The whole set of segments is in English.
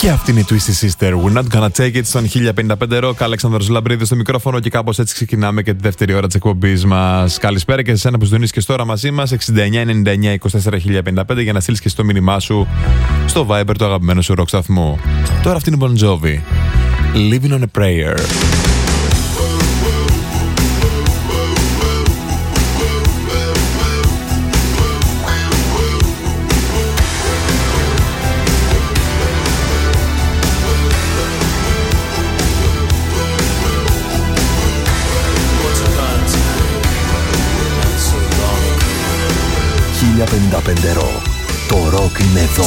Και αυτή είναι η Twisted Sister. We're not gonna take it στον 1055 Rock. Αλέξανδρος Λαμπρίδης στο μικρόφωνο και κάπως έτσι ξεκινάμε και τη δεύτερη ώρα της εκπομπής μας. Καλησπέρα και σε εσένα που συντονίζεις και τώρα μαζί μας. 69-99-24-1055 για να στείλεις και στο μήνυμά σου στο Viber του αγαπημένου σου rock σταθμού. Τώρα αυτή είναι η Bon Jovi. Living on a Prayer. Rock. Το rock είναι εδώ.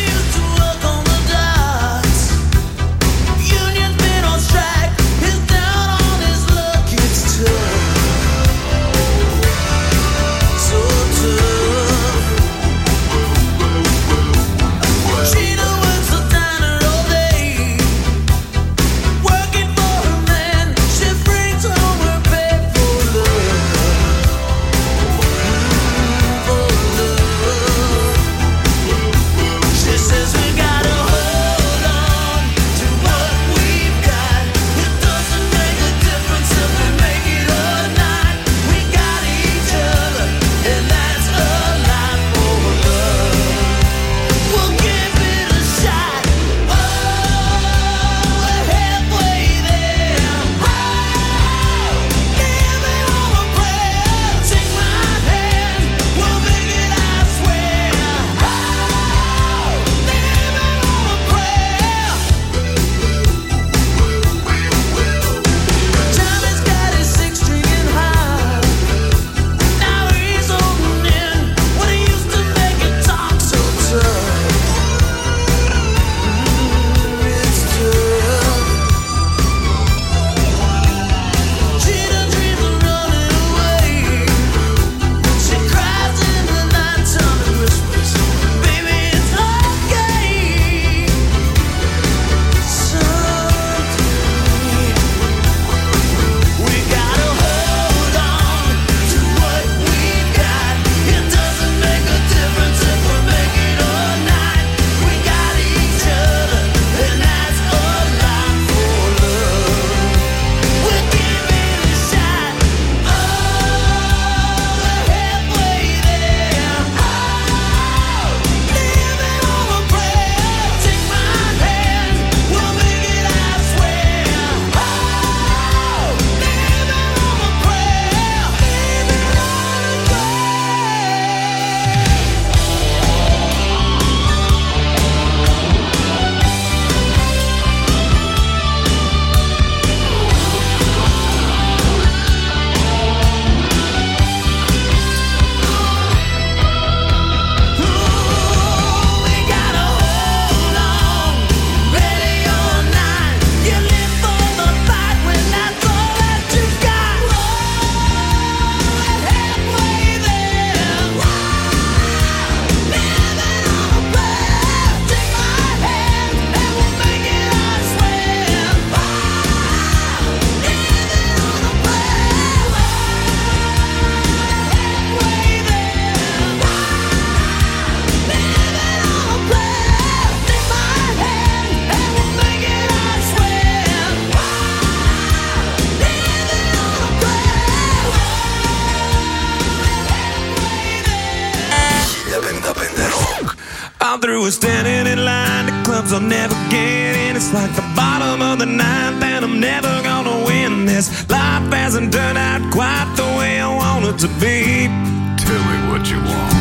Standing in line to clubs I'll never get in. It's like the bottom of the ninth and I'm never gonna win this. Life hasn't turned out quite the way I want it to be. Tell me what you want.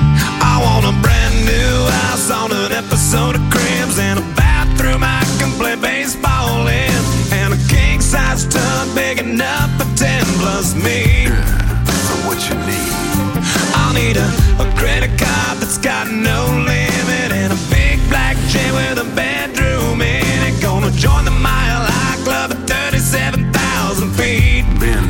I want a brand new house on an episode of Cribs and a bathroom I can play baseball in, and a king-size tub big enough for 10 plus me. So what you need? I'll need a credit card that's got no limit and a big black jet with a bedroom in it. Gonna join the Mile High Club at 37,000 feet. Been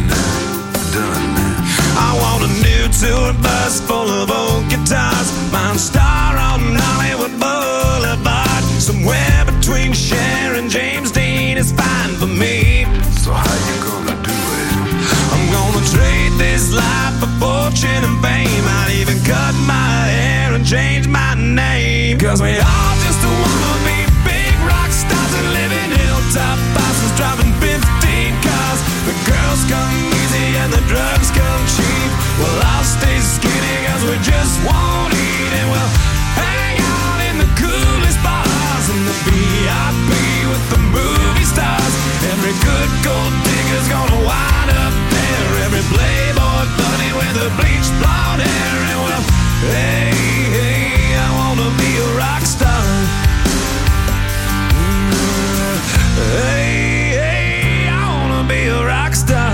done. I want a new tour bus full of old guitars, mine star on Hollywood Boulevard. Somewhere between Cher and James Dean is fine for me. So how you gonna do it? I'm gonna trade this life for fortune and fame. I'd even cut my hair and change my name, 'cause we all just wanna be big rock driving 15 cars. The girls come easy and the drugs come cheap. Well, I'll stay skinny cause we just won't eat. And we'll hang out in the coolest bars in the VIP with the movie stars. Every good gold digger's gonna wind up there. Every playboy bunny with the bleached blonde hair. And well, hey, hey, I wanna be a rock star. Hey, hey, I wanna be a rock star.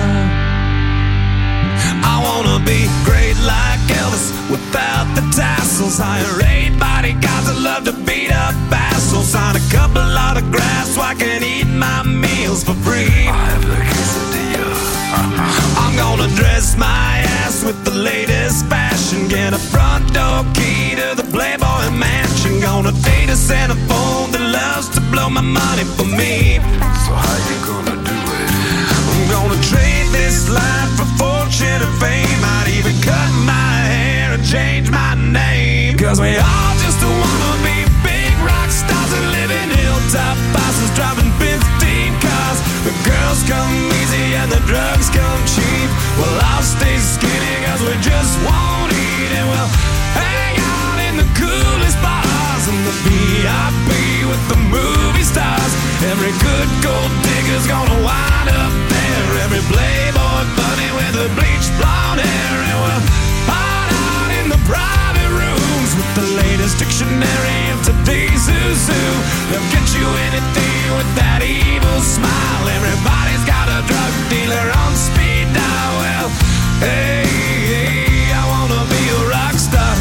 I wanna be great like Elvis without the tassels. Hire 8 bodyguards that love to beat up assholes. Sign a couple autographs so I can eat my meals for free. I have the quesadilla. I'm gonna dress my ass with the latest fashion. Get a front door key to the Playboy mansion. Gonna date a centerfold that loves to blow my money for me. So how you gonna do it? I'm gonna trade this life for fortune and fame. I'd even cut my hair and change my name. Cause we all just wanna be big rock stars and live in hilltop houses driving 15 cars. The girls come easy and the drugs come cheap. Well, I'll stay skinny cause we just won't eat. And we'll hang out in the coolest bars in the VIP with the movie stars. Every good gold digger's gonna wind up there. Every playboy bunny with the bleached blonde hair. And we'll hide out in the private rooms with the latest dictionary of today's zoo. They'll get you anything with that evil smile. Everybody's got a drug dealer on speed dial. Well, hey, hey, I wanna be a rock star.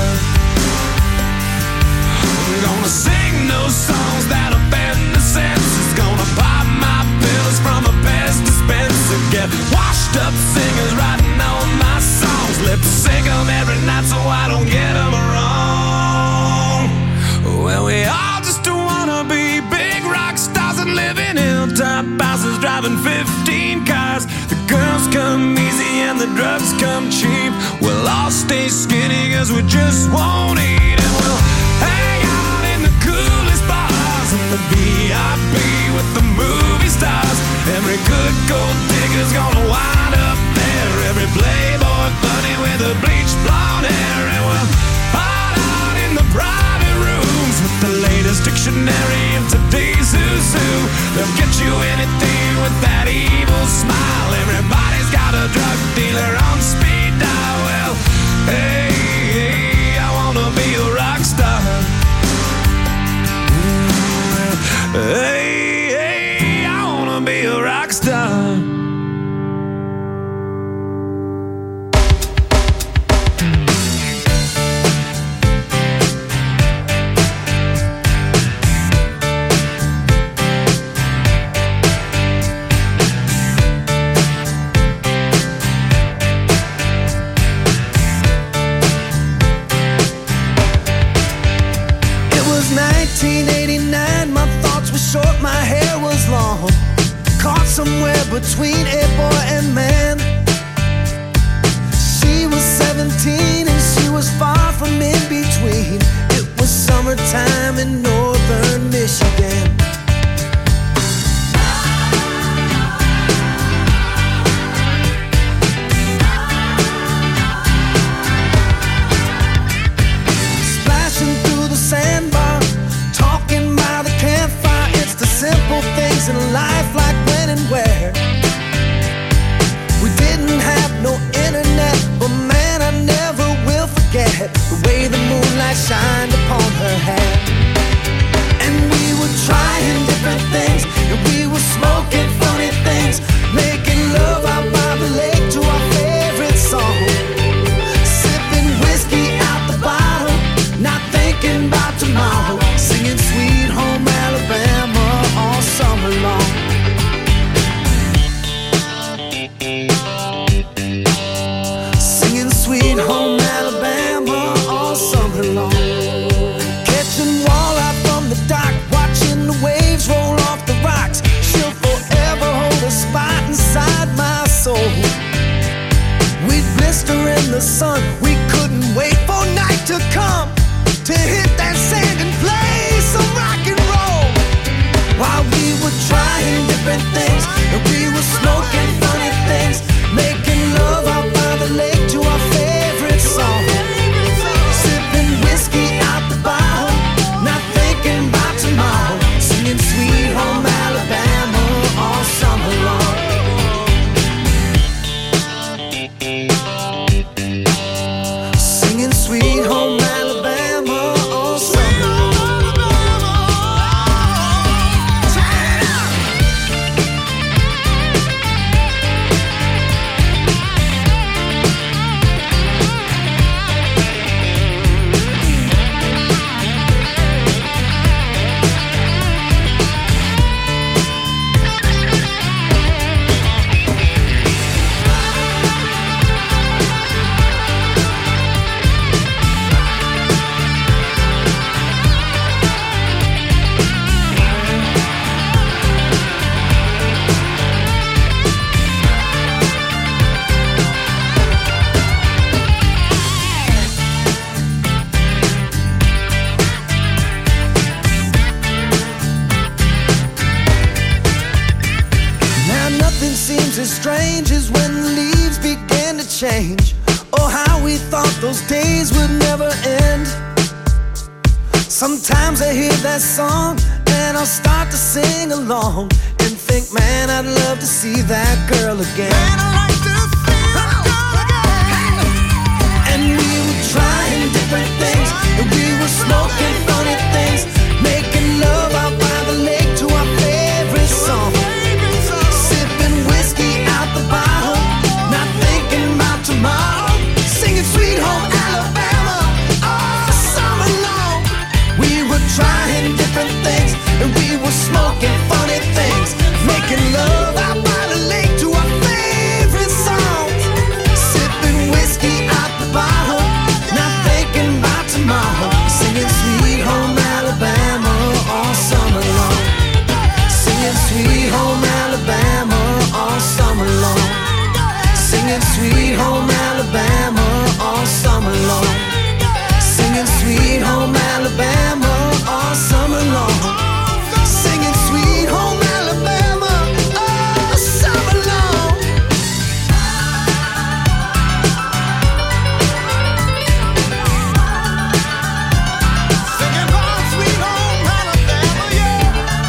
I'm gonna sing those songs that offend the senses. Gonna pop my pills from a Pez dispenser. Get washed up singers writing all my songs. Lip sync them every night so I don't get them wrong. Well, we all just wanna be big rock stars and live in hilltop houses driving 15 cars. The girls come easy and the drugs come cheap. We'll all stay skinny cause we just won't eat. And we'll hang out in the coolest bars in the VIP with the movie stars. Every good gold digger's gonna wind up there. Every playboy bunny with the bleached blonde hair. And we'll hide out in the private rooms with the latest dictionary of today's zoo. They'll get you anything with that evil smile. Everybody's got a drug dealer on speed dial. Well, hey, hey, I wanna be a rock star. Hey, hey, I wanna be a rock star. It was 1989, my thoughts were short, my hair was long. Caught somewhere between a boy and man. She was 17 and she was far from in between. It was summertime in northern Michigan. Splashing through the sandbar, talking by the campfire. It's the simple things in life, like when and where. We didn't have no internet, but man, I never will forget the way the moonlight shined upon her hair. And we were trying different things, and we were smoking funny things, making love out by the lake to our favorite song. Sipping whiskey out the bottle, not thinking about tomorrow, singing Sweet Home Alabama all summer long. Singing Sweet Home Alabama all summer long. Catching walleye from the dock, watching the waves roll off the rocks. She'll forever hold a spot inside my soul. We'd blister in the sun, we couldn't wait for night to come to hit that sand and play some rock and roll. While we were trying different things, and we were smoking funny things, making love out by the lake to our favorite song, sipping whiskey out the bottle, not thinking about tomorrow, singing Sweet Home Alabama all summer long. Singing Sweet Home Alabama all summer long. As strange as when the leaves began to change. Oh, how we thought those days would never end. Sometimes I hear that song and I'll start to sing along and think, man, I'd love to see that girl again. Man, I'd like to see that girl again. And we were trying different things, and we were smoking funny things, making love out by the lake to our favorite song, not thinking about tomorrow, singing Sweet Home Alabama all summer long. We were trying different things, and we were smoking funny things, making love out by the lake to our favorite songs, sipping whiskey out the bottle, not thinking about tomorrow, singing Sweet Home Alabama all summer long, singing Sweet Home Alabama all summer long, singing Sweet Home Alabama all summer long, singing Sweet Home Alabama all summer long, singing Sweet Home Alabama all summer long. Singing home, Sweet Home Alabama, yeah.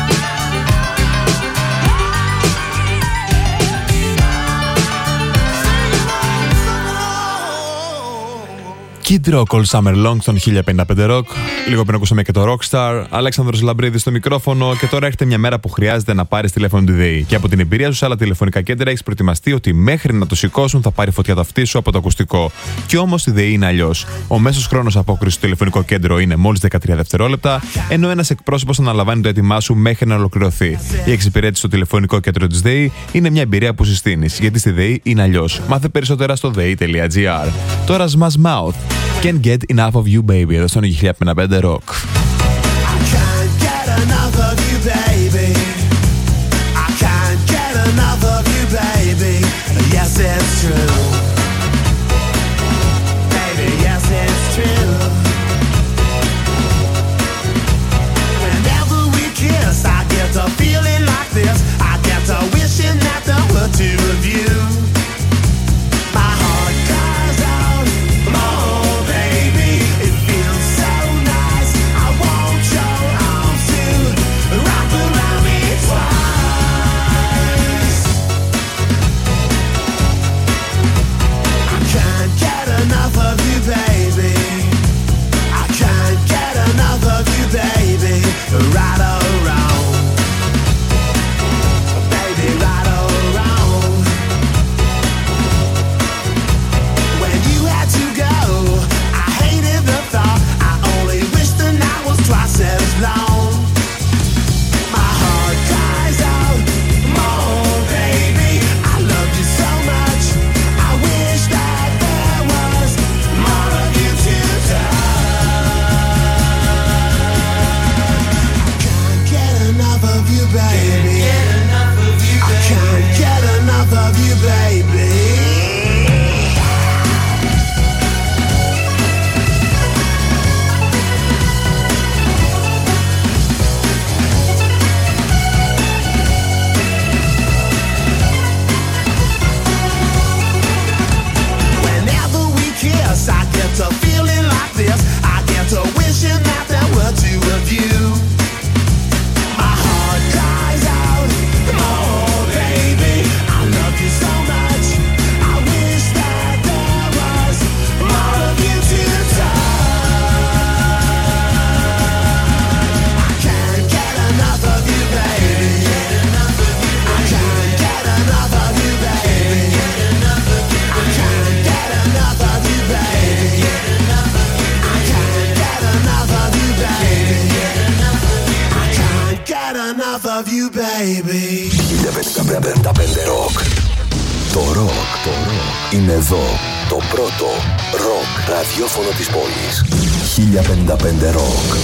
Kid Rock All Summer Long στον 1055 Rock. Λίγο πριν ακούσαμε και το Rockstar. Αλέξανδρος Λαμπρίδης στο μικρόφωνο. Και τώρα έρχεται μια μέρα που χρειάζεται να πάρεις τηλέφωνο του ΔΕΗ. Και από την εμπειρία σου σε άλλα τηλεφωνικά κέντρα έχεις προετοιμαστεί ότι μέχρι να το σηκώσουν θα πάρει φωτιά το αυτί σου από το ακουστικό. Κι όμως η ΔΕΗ είναι αλλιώς. Ο μέσος χρόνος απόκρισης στο τηλεφωνικό κέντρο είναι μόλις 13 δευτερόλεπτα, ενώ ένας εκπρόσωπος αναλαμβάνει το έτοιμά σου μέχρι να ολοκληρωθεί. Η εξυπηρέτηση στο τηλεφωνικό κέντρο της ΔΕΗ είναι μια εμπειρία που συστήνεις. Γιατί στη ΔΕΗ είναι αλλιώς. Μάθε περισσότερα στο dei.gr. Τώρα Smash Mouth. Can't get enough of you, baby. Εδώ στον 1055 Rock. Yes, it's true. Baby, yes, it's true. Whenever we kiss, I get a feeling like this. I get a wishing that there were two of you. My heart cries out, oh baby, it feels so nice. I want your arms to wrap around me twice. I can't get enough of you, baby. I can't get enough of you, baby. Right or wrong, baby, right or wrong. When you had to go, I hated the thought. I only wish the night was twice as long. My heart cries out, oh baby, I love you so much. I wish that there was more of you to touch. I can't of you, baby. 1055 ροκ. Το ροκ είναι εδώ. Το πρώτο ροκ ραδιόφωνο της πόλης. 1055 ροκ.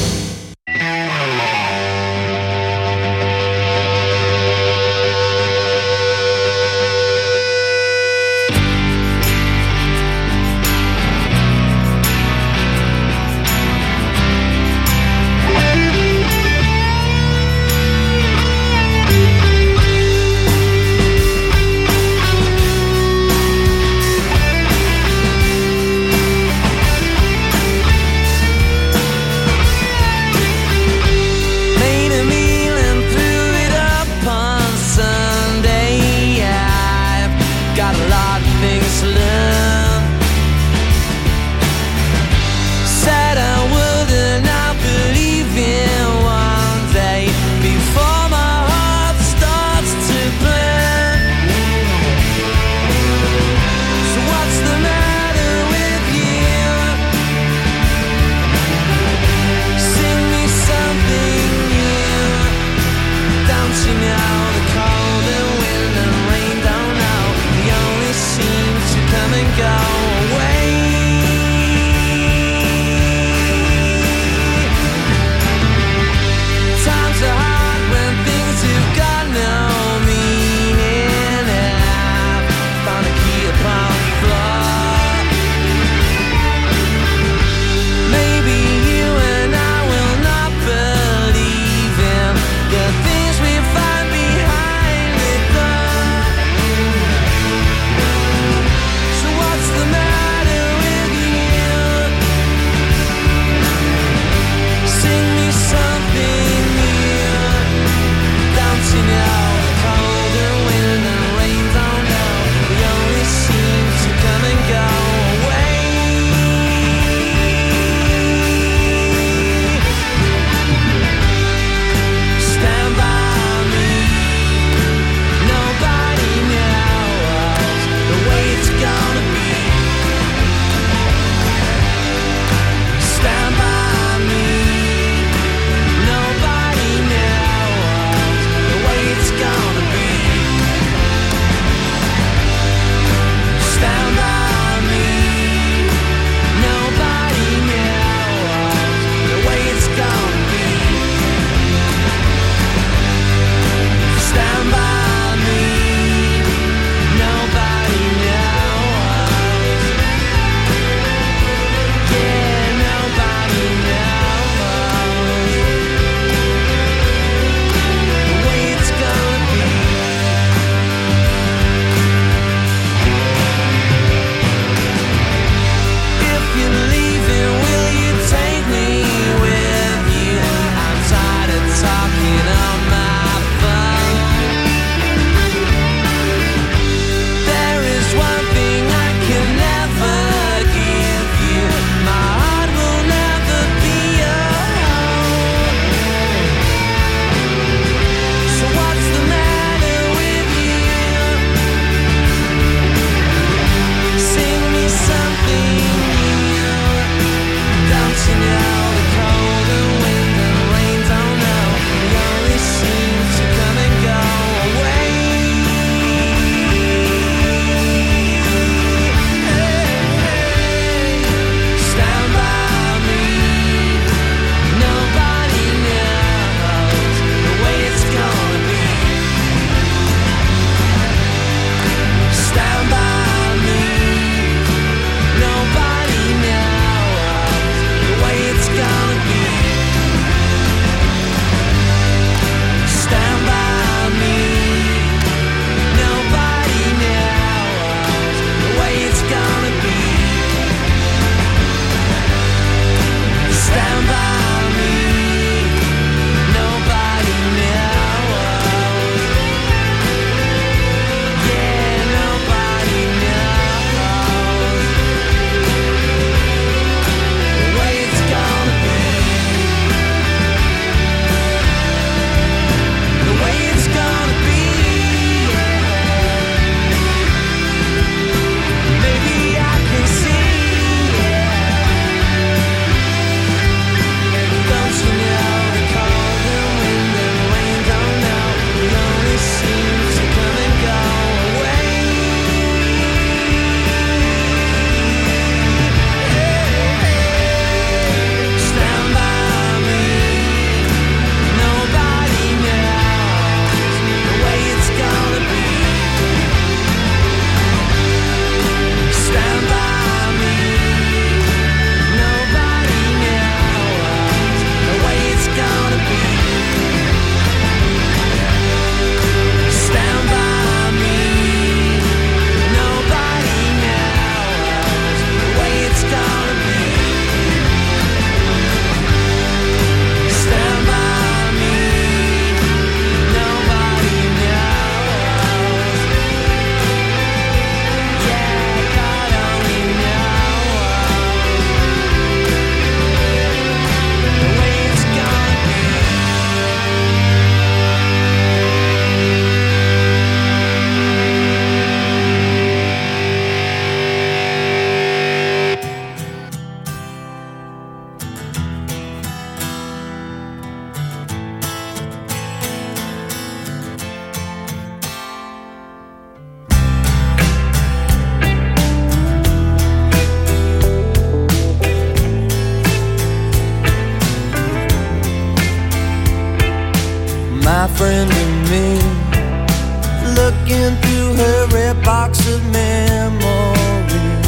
friend and me, looking through her red box of memories.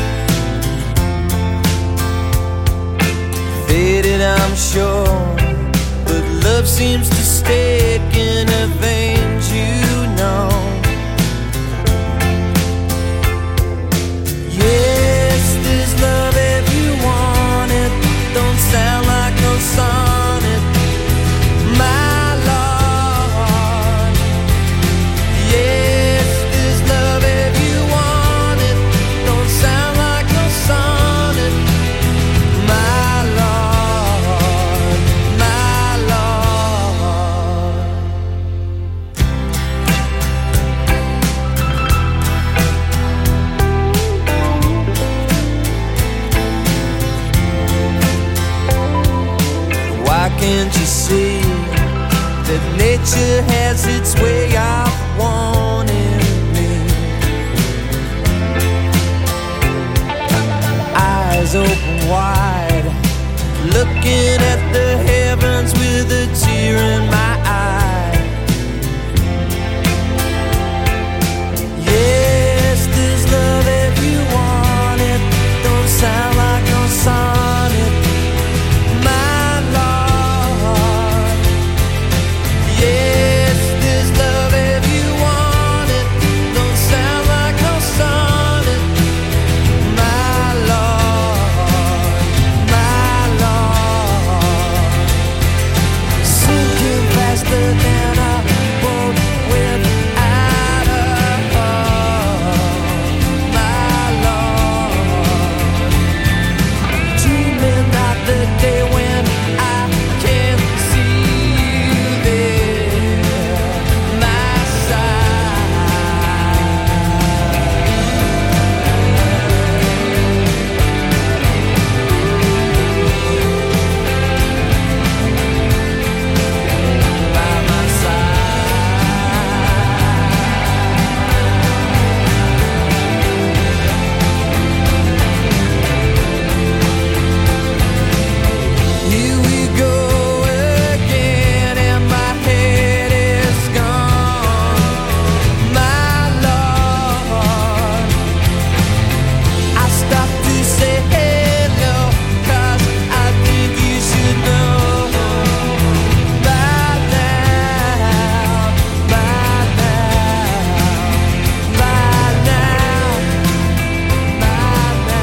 Faded, I'm sure, but love seems to stick in her veins, you know. Yes, there's love if you want it. Don't sound like no sonnet, my Lord. Yes, there's love if you want it. Don't sound like no sonnet, my Lord, my Lord. Why can't you see that nature has its way of wanting me? Eyes open wide, looking at the heavens with a tear in my eye. Yes, there's love if you want it. Don't sound like no sonnet, my Lord. Yes, there's love if you want it. Don't sound like no sonnet, my Lord, my Lord. Sinking faster than a boat without a hull, my Lord. Dreaming of the day when I can see you there, my side. By my Here we go again, and my head is gone, my Lord. I stopped to say hello, 'cause I think you should know by now, by now, by now, by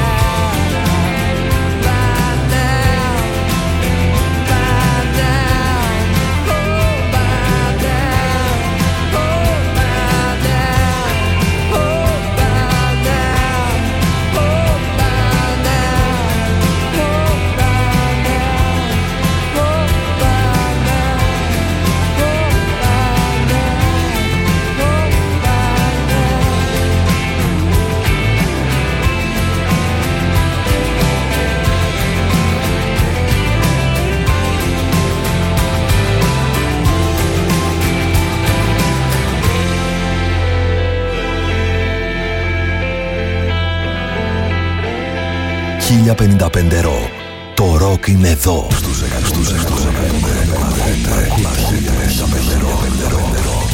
now, by now. Ρο. Το ροκ είναι εδώ. Στους 100,5.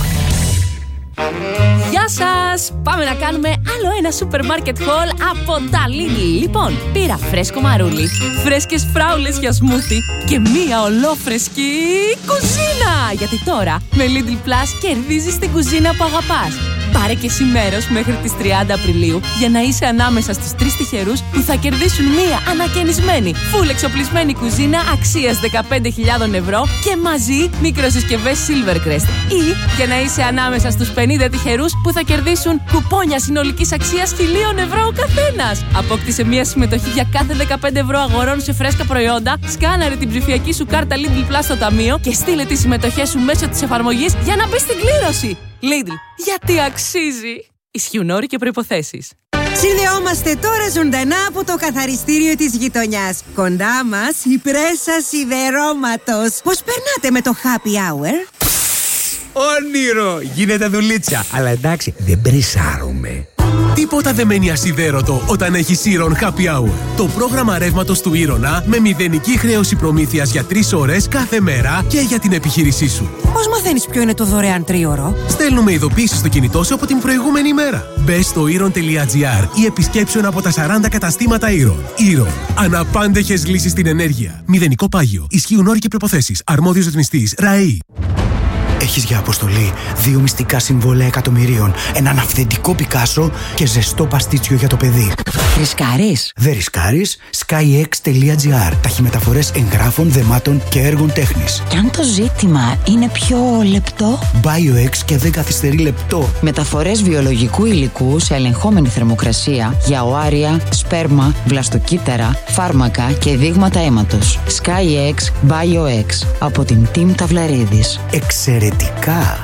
Γεια σας! Πάμε να κάνουμε άλλο ένα σούπερ μάρκετ haul από τα Lidl. Λοιπόν, πήρα φρέσκο μαρούλι, φρέσκες φράουλες για σμούθι και μία ολόφρεσκη κουζίνα. Γιατί τώρα με Lidl Plus κερδίζεις την κουζίνα που αγαπάς. Πάρε και εσύ μέρος μέχρι τις 30 Απριλίου για να είσαι ανάμεσα στους 3 τυχερούς που θα κερδίσουν μία ανακαινισμένη, full εξοπλισμένη κουζίνα αξίας 15.000 ευρώ και μαζί μικροσυσκευές Silvercrest. Ή για να είσαι ανάμεσα στους 50 τυχερούς που θα κερδίσουν κουπόνια συνολικής αξίας 1.000 ευρώ ο καθένας. Απόκτησε μία συμμετοχή για κάθε 15 ευρώ αγορών σε φρέσκα προϊόντα, σκάναρε την ψηφιακή σου κάρτα Lidl Plus στο ταμείο και στείλε τις συμμετοχές σου μέσω της εφαρμογής για να μπεις στην κλήρωση. Lidl, γιατί αξίζει. Ισχύουν όροι και προϋποθέσεις. Συνδεόμαστε τώρα ζωντανά από το καθαριστήριο της γειτονιάς. Κοντά μας η πρέσα σιδερώματος. Πώς περνάτε με το happy hour? Όνειρο! Γίνεται δουλίτσα. Αλλά εντάξει, δεν μπρισάρουμε. Τίποτα δεν μένει ασιδέρωτο όταν έχει Iron Happy Hour. Το πρόγραμμα ρεύματος του Ήρωνα με μηδενική χρέωση προμήθειας για 3 ώρες κάθε μέρα και για την επιχείρησή σου. Πώς μαθαίνεις ποιο είναι το δωρεάν τρίωρο? Στέλνουμε ειδοποίησεις στο κινητό σου από την προηγούμενη ημέρα. Μπες στο iron.gr ή επισκέψου ένα από τα 40 καταστήματα Iron. Iron. Αναπάντεχες λύσεις στην ενέργεια. Μηδενικό πάγιο. Ισχύουν όροι και προϋποθέσεις. Αρμόδιος ρυθμιστής. ΡΑΕΗ. Έχεις για αποστολή 2 μυστικά συμβόλαια εκατομμυρίων, έναν αυθεντικό Πικάσο και ζεστό παστίτσιο για το παιδί. Ρισκάρεις? Δεν ρισκάρεις. skyx.gr. Ταχυμεταφορές εγγράφων, δεμάτων και έργων τέχνης. Και αν το ζήτημα είναι πιο λεπτό? BioX και δεν καθυστερεί λεπτό. Μεταφορές βιολογικού υλικού σε ελεγχόμενη θερμοκρασία για οάρια, σπέρμα, βλαστοκύτταρα, φάρμακα και δείγματα αίματος. SkyX BioX από την Team Ταυλαρίδης. Εξαιρετικά!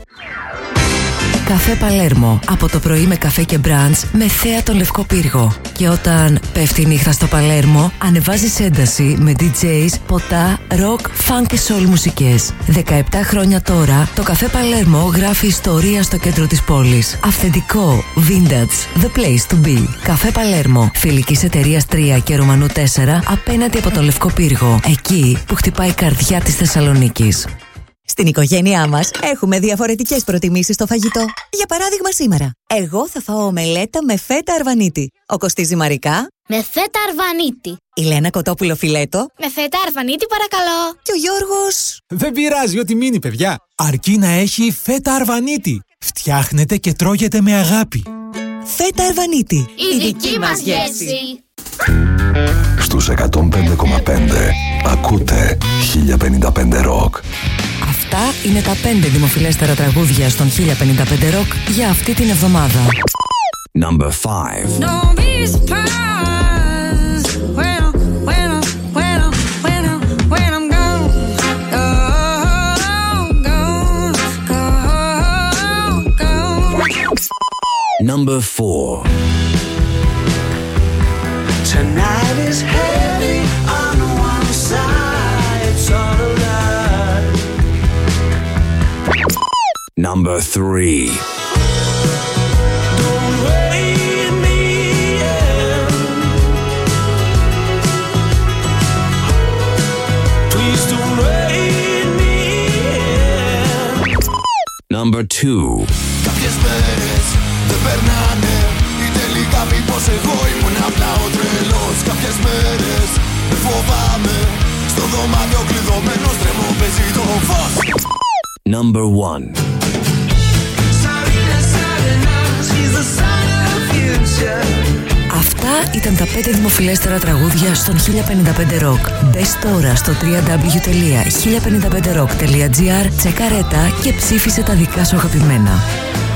Καφέ Παλέρμο. Από το πρωί με καφέ και μπραντς με θέα τον Λευκό Πύργο. Και όταν πέφτει η νύχτα στο Παλέρμο, ανεβάζεις ένταση με DJs, ποτά, rock, funk και soul μουσικές. 17 χρόνια τώρα, το Καφέ Παλέρμο γράφει ιστορία στο κέντρο της πόλης. Αυθεντικό, vintage, the place to be. Καφέ Παλέρμο. Φιλικής εταιρείας 3 και Ρουμανού 4, απέναντι από τον Λευκό Πύργο. Εκεί που χτυπάει η καρδιά της Θεσσαλονίκης. Στην οικογένειά μας έχουμε διαφορετικές προτιμήσεις στο φαγητό. Για παράδειγμα σήμερα, εγώ θα φάω ομελέτα με φέτα αρβανίτη. Ο Κωστής Ζυμαρικά με φέτα αρβανίτη. Η Λένα Κοτόπουλο φιλέτο με φέτα αρβανίτη παρακαλώ. Και ο Γιώργος... Δεν πειράζει ό,τι μείνει παιδιά. Αρκεί να έχει φέτα αρβανίτη. Φτιάχνεται και τρώγεται με αγάπη. Φέτα αρβανίτη. Η δική μας γεύση. Στους 105,5 ακούτε 1055 Rock. Αυτά είναι τα 5 δημοφιλέστερα τραγούδια στον 1055 Rock για αυτή την εβδομάδα. Number 5. Don't be surprised when I'm gone. Number 4. Tonight is heavy on one side, it's all a lie. Number 3. Don't wait me in. Please don't wait me in. Number 2. Κάποιες μέρες δεν περνάνε ή τελικά μήπως εγώ ήμουν απλά ο τρελός. Κάποιες μέρες δεν φοβάμαι, στο δωμάτιο κλειδωμένος τρέμω παίζει το φως. Number 1. Αυτά ήταν τα 5 δημοφιλέστερα τραγούδια στον 1055 Rock. Μπες τώρα στο www.1055rock.gr, τσεκαρέτα και ψήφισε τα δικά σου αγαπημένα.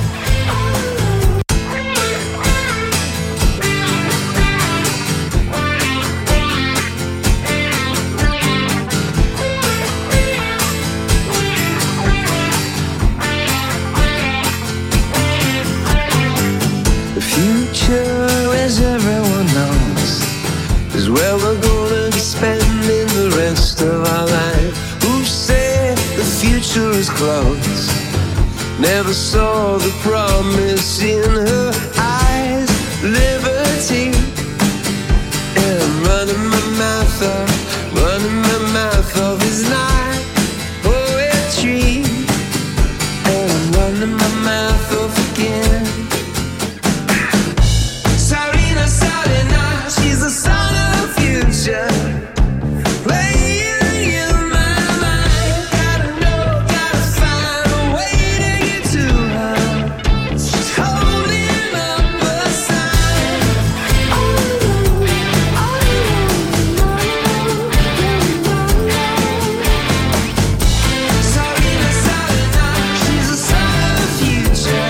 As everyone knows, is where we're gonna be spending the rest of our life. Who said the future is close? Never saw the promise in her eyes. Liberty, and I'm running my mouth off is not poetry, and I'm running my mouth off again. She's the son of the future, playing in my mind. Gotta know, gotta find a way to get to her. She's holding up a sign. Sarina, Sarina, she's the son of the future.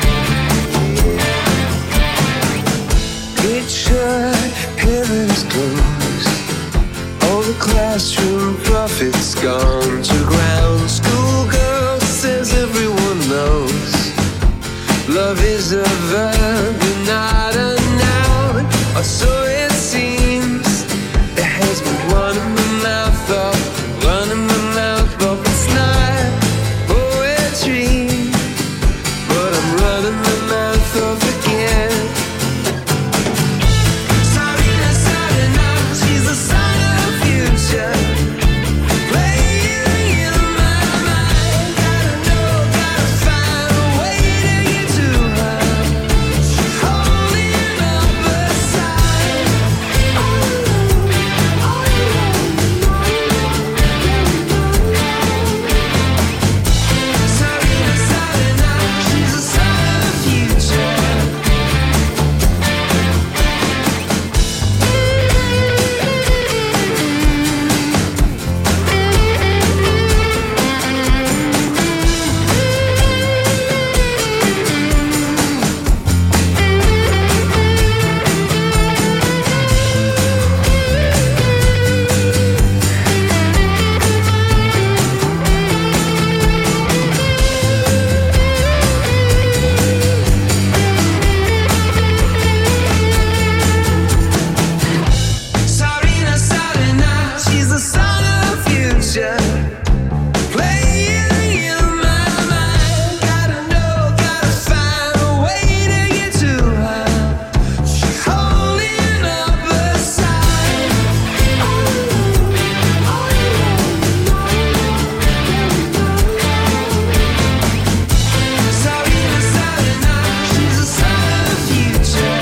Get shut, heaven's closed. All the classroom prophets gone to ground. Schoolgirl says everyone knows love is a verb and not a noun. Or so it seems. It has been running my mouth off, running my mouth off. It's not poetry, but I'm running my mouth off again. future. Playing in my mind. Gotta know, gotta find a way to get to her. She's holding up a sign. So in a silent night, she's a sign of the future.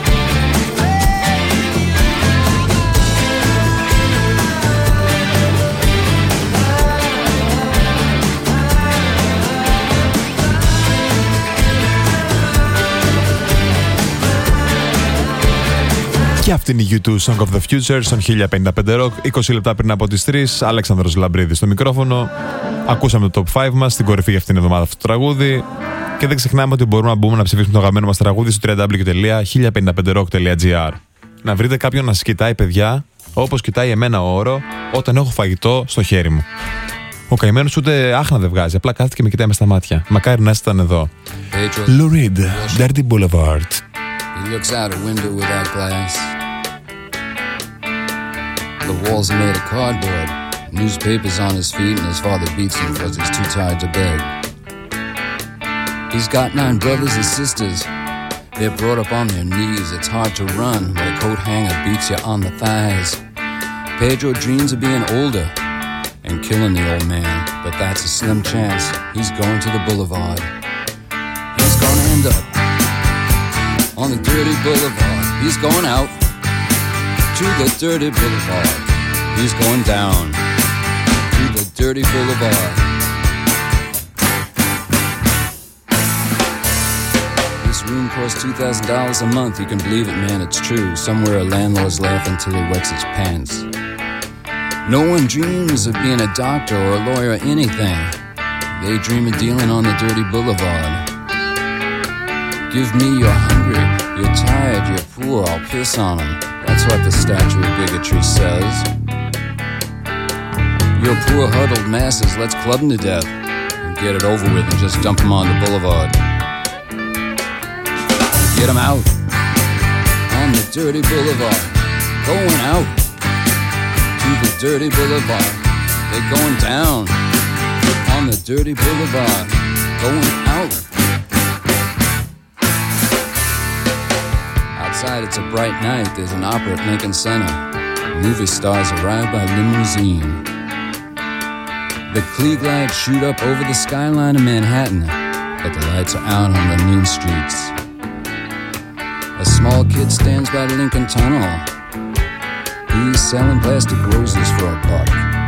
Και αυτή είναι η U2 Song of the Future στον 1055 Rock. 20 λεπτά πριν από τις 3, Αλέξανδρος Λαμπρίδης στο μικρόφωνο. Ακούσαμε το Top 5 μας, στην κορυφή για αυτήν την εβδομάδα αυτό το τραγούδι. Και δεν ξεχνάμε ότι μπορούμε να μπούμε να ψηφίσουμε το αγαπημένο μας τραγούδι στο www.1055rock.gr. Να βρείτε κάποιον να σας κοιτάει, παιδιά, όπως κοιτάει εμένα ο Όρο όταν έχω φαγητό στο χέρι μου. Ο καημένος ούτε άχνα δεν βγάζει, απλά κάθεται και με κοιτάει μες στα μάτια. Μακάρι να ήσταν εδώ. Lou Reed, Dirty Boulevard. He looks out a window without glass. The walls are made of cardboard. Newspapers on his feet and his father beats him because he's too tired to beg. He's got 9 brothers and sisters. They're brought up on their knees. It's hard to run when a coat hanger beats you on the thighs. Pedro dreams of being older and killing the old man, but that's a slim chance. He's going to the boulevard. He's gonna end up on the dirty boulevard. He's going out to the dirty boulevard. He's going down to the dirty boulevard. This room costs $2,000 a month. You can believe it, man, it's true. Somewhere a landlord's laughing till he wets his pants. No one dreams of being a doctor or a lawyer or anything. They dream of dealing on the dirty boulevard. Give me you're hungry, you're tired, you're poor, I'll piss on them. That's what the statue of bigotry says. You're poor huddled masses, let's club them to death and get it over with and just dump them on the boulevard. Get them out on the dirty boulevard. Going out to the dirty boulevard. They're going down on the dirty boulevard. Going out. Outside it's a bright night. There's an opera at Lincoln Center. Movie stars arrive by limousine. The Klieg lights shoot up over the skyline of Manhattan, but the lights are out on the mean streets. A small kid stands by the Lincoln Tunnel. He's selling plastic roses for $1.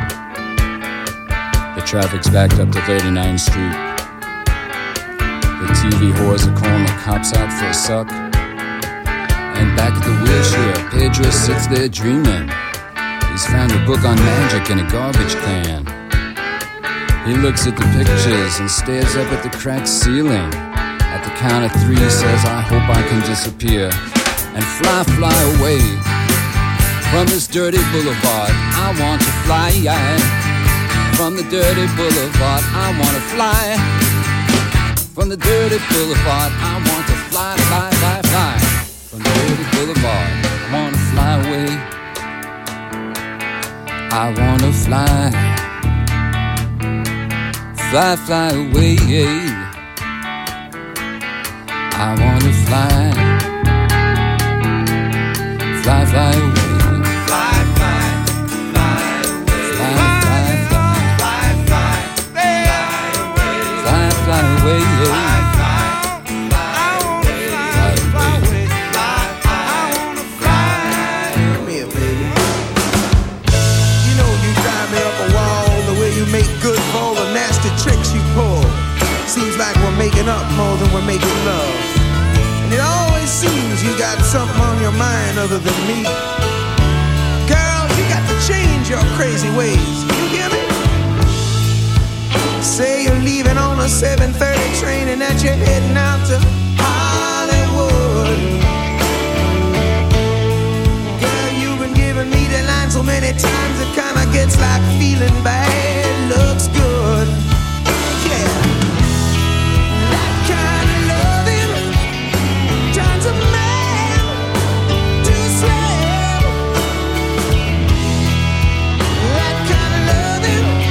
The traffic's backed up to 39th Street. The TV whores are calling the cops out for a suck. And back at the wheelchair, Pedro sits there dreaming. He's found a book on magic in a garbage can. He looks at the pictures and stares up at the cracked ceiling. At the count of 3 he says, I hope I can disappear and fly away from this dirty boulevard. I want to fly from the dirty boulevard. I want to fly from the dirty boulevard. I want to fly from the dirty boulevard. I want to fly away. I want to fly away. I want to fly away. Fly away. Making up more than we're making love. And it always seems you got something on your mind other than me. Girl, you got to change your crazy ways. You hear me? Say you're leaving on a 7:30 train and that you're heading out to Hollywood. Girl, you've been giving me the line so many times it kinda gets like feeling bad looks good. Yeah. Turns a man to a slave. That kind of loving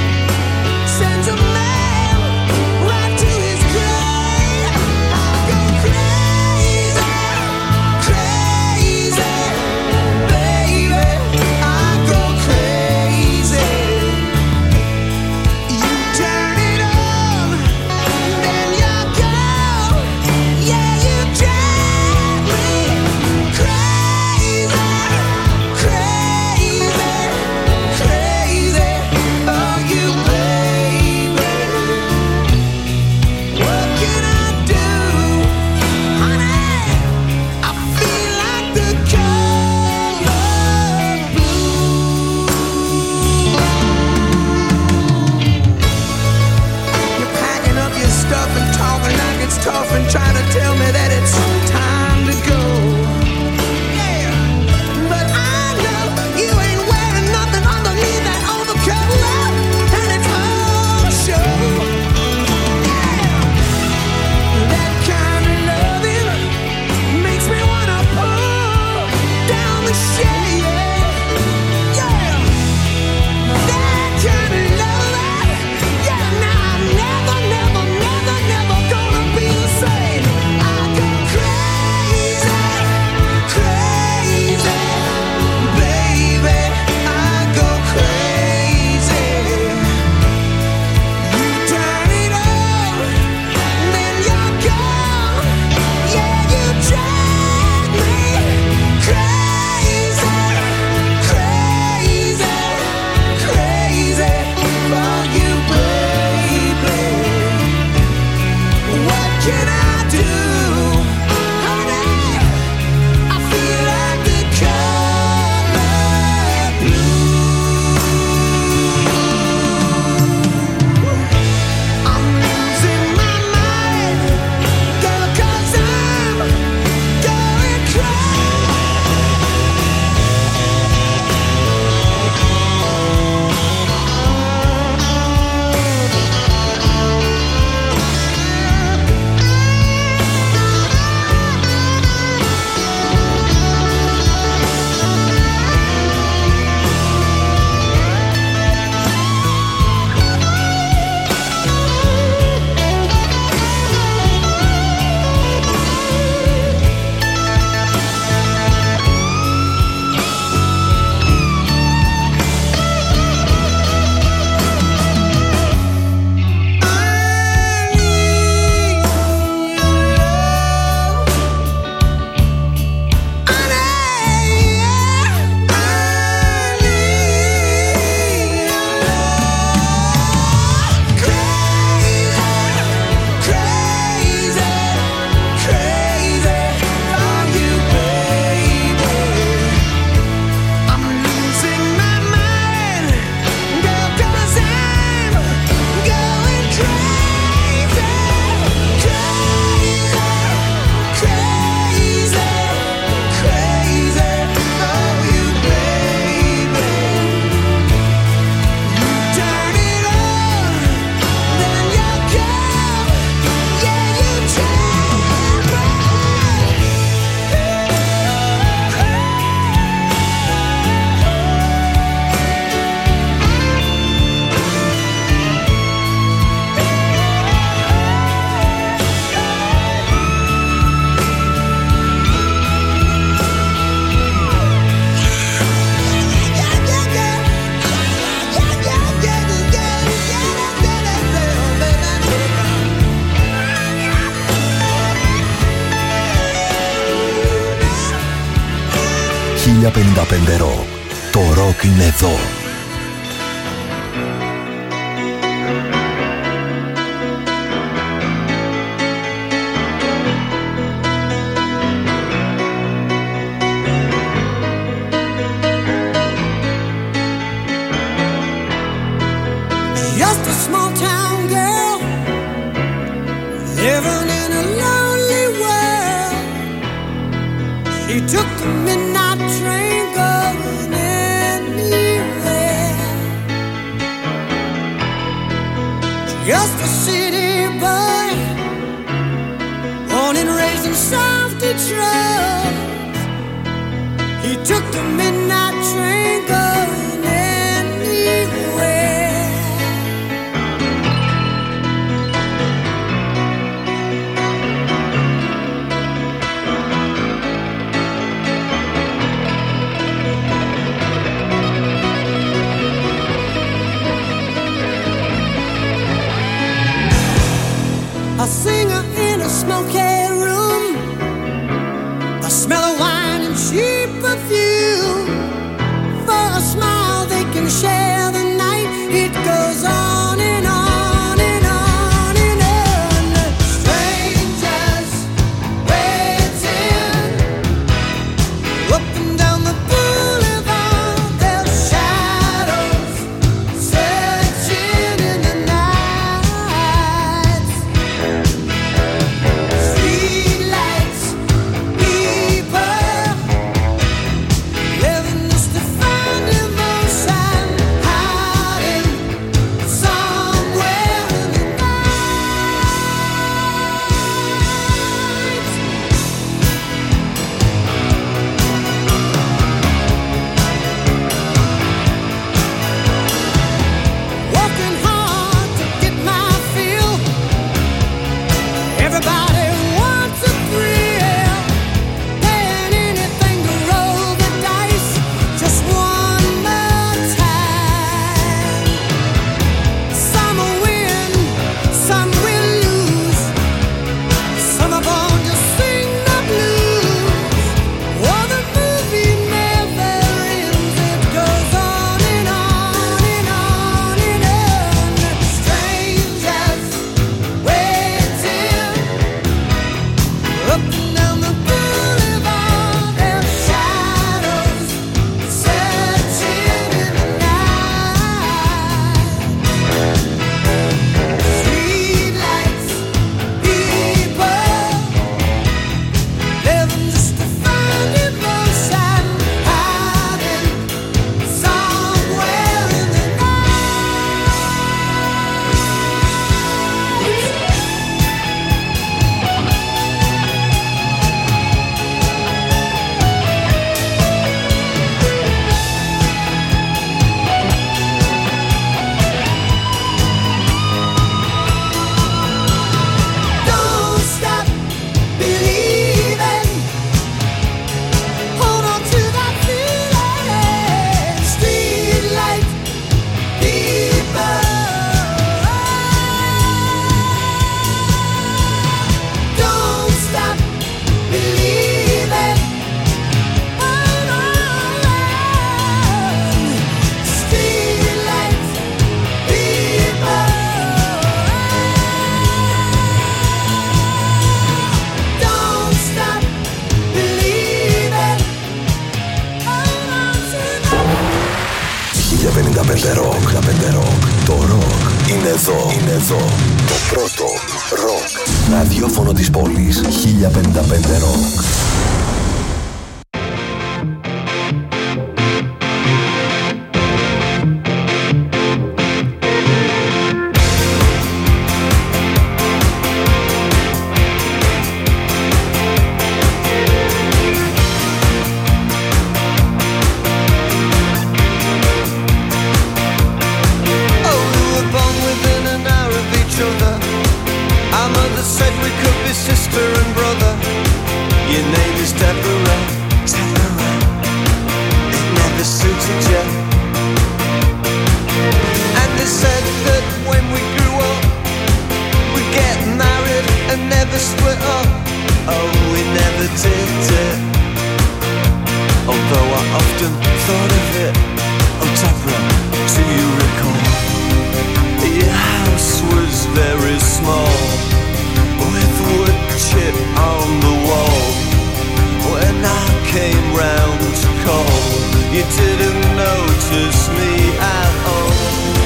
1055 Rock. Το ροκ είναι εδώ. Just a small town girl living in a lonely world. She took the midnight train going anywhere. Just a city boy, born and raised in South Detroit. He took the midnight train going anywhere. A singer in a smoky room, the smell of wine and cheap perfume. For a smile they can share the night. It goes on and on and on and on. Strangers waiting up and down the boulevard. Their shadows searching in the night. Streetlights, people living just to find emotion, hiding somewhere in the working hard to get my fill. Everybody wants a thrill, paying anything to roll the dice just one more time. Some will win, some will lose. Some are born to sing the blues. Oh, the movie never ends. It goes on and on and on and on. Strangers waiting up and down the boulevard. Their shadows searching in the night. Streetlights, people living just to find emotion, hiding somewhere in the Don't stop believing. Hold on to that feeling. Streetlight people. Don't stop believing. Hold on. Streetlight people. Don't stop believing. Hold on to that. 1055 Rock. Το ροκ είναι εδώ. Είναι εδώ. Το πρώτο ροκ ραδιόφωνο της πόλης. 1055 Rock. Oh, we were born within an hour of each other. Our mother said we could be sister and brother. Your name is very small, with wood chip on the wall. When I came round to call, you didn't notice me at all.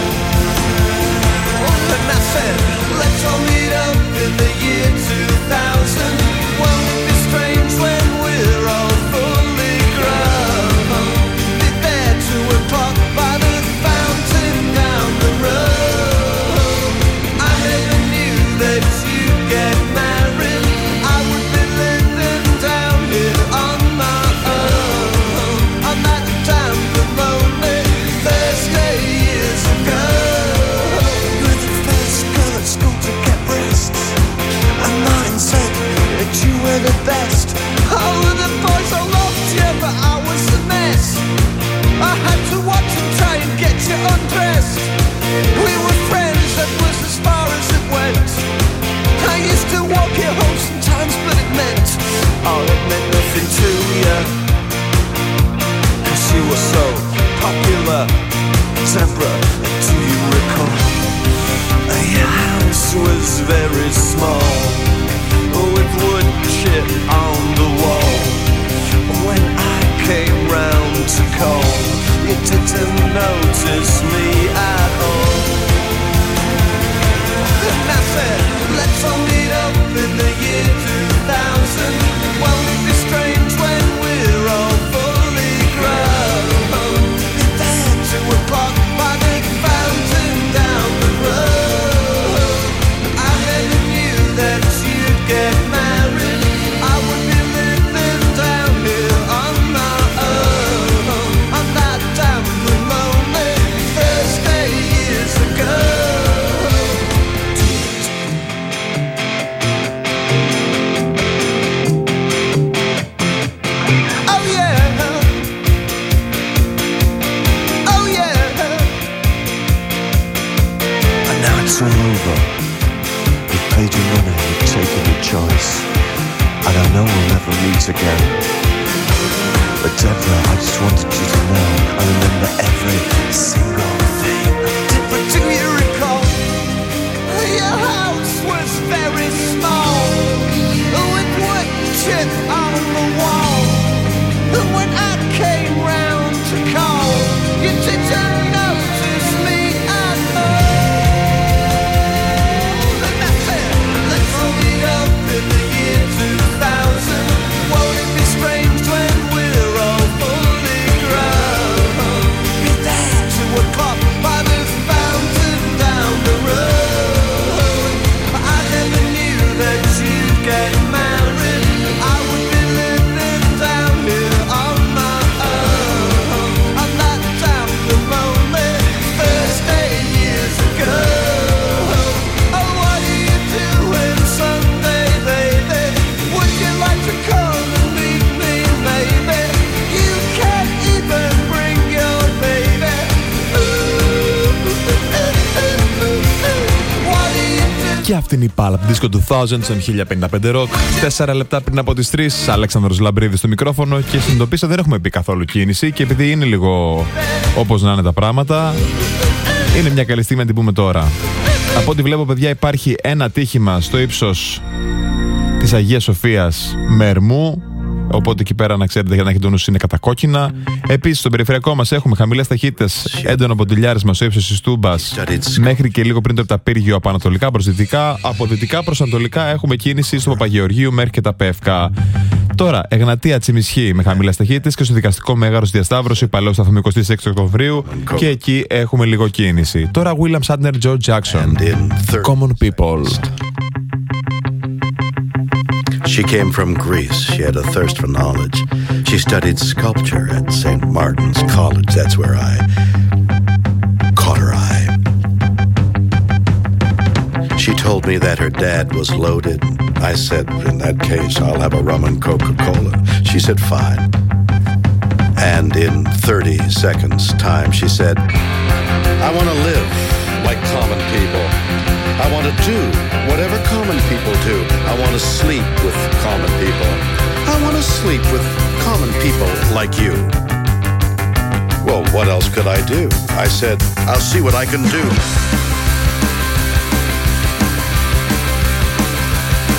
And I said, let's all meet up in the year 2000. Won't it be strange when we're all fully grown? Be there 2 o'clock by the fountain down the road. I never knew that you'd get married. I would be living down here on my own, on that damn lonely Thursday years ago. You were the first girl at school to get breasts, and Martin said that you were the best. All of the boys all loved you, but I was the mess. I had to watch and try and get you undressed. We were friends, that was as far as it went. I used to walk you home sometimes, but it meant, oh, it meant nothing to you, 'cause you were so popular. Zebra, do you recall? Your house was very small, with wood chip on the wall. When I came round to call, you didn't notice me at all. And I said, let's all meet up in the year 2000. Won't it be strange when we're all fully grown? Be there 2 o'clock by the fountain down the road. I never knew that you'd get married. I would be living down here on my own, on that damn lonely Thursday years ago. Oh yeah, oh yeah. And now it's all over. You've paid your money, you've taken your choice, and I know we'll never meet again. But Deborah, I just wanted you to know I remember every single thing. Deborah, do you recall? Your house was very small, with wood chip on the wall. And when I came round to call, you didn't notice me at all. And I said, let's all meet up in the year 2000. Won't it be strange when we're all fully grown? Be there 2 o'clock by the fountain down the road. I never knew that you'd get married. I would be living down here on my own, on that damn lonely Thursday years ago. Oh, what are you doing Sunday, baby? Would you like to come and meet me, maybe? You can't even bring your baby. What are you doing? Και αυτή είναι η Pulp Disco 2000 στον 1055 Rock. 4 λεπτά πριν από τις 3, Αλέξανδρος Λαμπρίδης στο μικρόφωνο και συνειδητοποίησα δεν έχουμε πει καθόλου κίνηση και επειδή είναι λίγο όπως να είναι τα πράγματα, είναι μια καλή στιγμή να την πούμε τώρα. Από ό,τι βλέπω, παιδιά, υπάρχει ένα ατύχημα στο ύψος της Αγίας Σοφίας με Ερμού. Οπότε εκεί πέρα να ξέρετε για να έχετε νους είναι κατακόκκινα. Επίσης στο περιφερειακό μας έχουμε χαμηλές ταχύτητες, έντονο ποντιλιάρισμα στο ύψος της Τούμπας μέχρι και λίγο πριν το Επταπύργιο από ανατολικά προς δυτικά. Από δυτικά προς ανατολικά έχουμε κίνηση στο Παπαγεωργίου μέχρι και τα Πεύκα. Τώρα, Εγνατία Τσιμισχή με χαμηλές ταχύτητες και στο δικαστικό Μέγαρος Διασταύρωση, παλαιό σταθμό 26 Οκτωβρίου και εκεί έχουμε λίγο κίνηση. Τώρα, William Shatner, Joe Jackson, Common People. She came from Greece. She had a thirst for knowledge. She studied sculpture at St. Martin's College. That's where I caught her eye. She told me that her dad was loaded. I said, in that case, I'll have a rum and Coca-Cola. She said, fine. And in 30 seconds time, she said, I want to live like common people. I want to do whatever common people do. I want to sleep with common people. I want to sleep with common people like you. Well, what else could I do? I said, I'll see what I can do.